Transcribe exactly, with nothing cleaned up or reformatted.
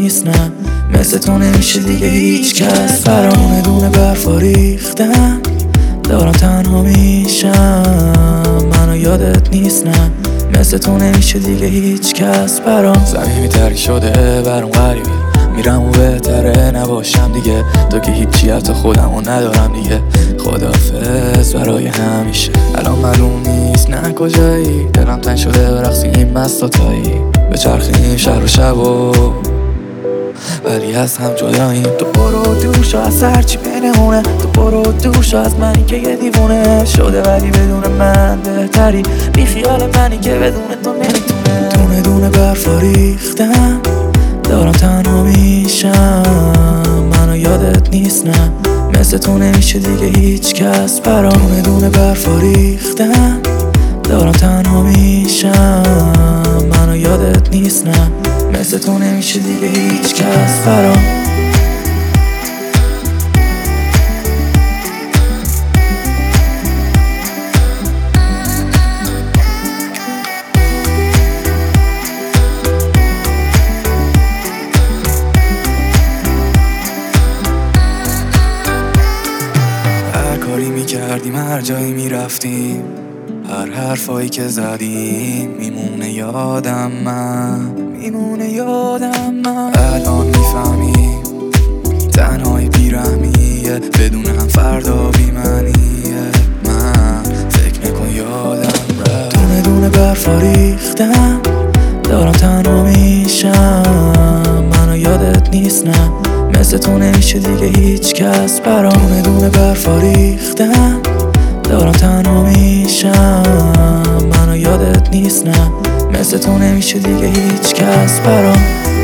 نیست نه، مثل تو نمیشه دیگه هیچ کس برام. دونه دونه برفا ریختم دارم تنها میشم، منو یادت نیست نه، مثل تو نمیشه دیگه هیچ کس برام. زمین تری شده برام غریبی، میرم و بهتره نباشم دیگه، تو که هیچی حتی خودمو ندارم دیگه. خداحافظ برای همیشه، الان معلوم نیست نه کجایی، دلم تنگ شده برقصیم مستاتایی، به چرخیم شهر و شب و ولی از هم جداییم. تو برو دور شو از هرچی بینمونه، تو برو دور شو از منی که یه دیوونه شده ولی بدون من بهتری، بی خیال منی که بدون تو نمیتونه. دونه دونه برفا ریختم دارم تنها میشم، منو یادت نیست نه، مثل تو نمیشه دیگه هیچ کس برام. دونه دونه برفا ریختم دارم تنها میشم، منو یادت نیست نه، مثل تو نمیشه دیگه هیچ کس برام. هر کاری میکردیم هر جایی میرفتیم، هر حرفایی که زدیم میمونه یادم من، میمونه یادم من. الان میفهمیم تنهایی بیرحمیه، بدون هم فردا بیمنیه، من فکر نکن یادم رفت. دونه دونه برفا ریختم دارم تنها میشم، منو یادت نیست نه، مثل تو نمیشه دیگه هیچ کس برام. دونه دونه برفا ریختم دارم تنها میشم، منو یادت نیست نه، مثل تو نمیشه دیگه هیچ کس برام.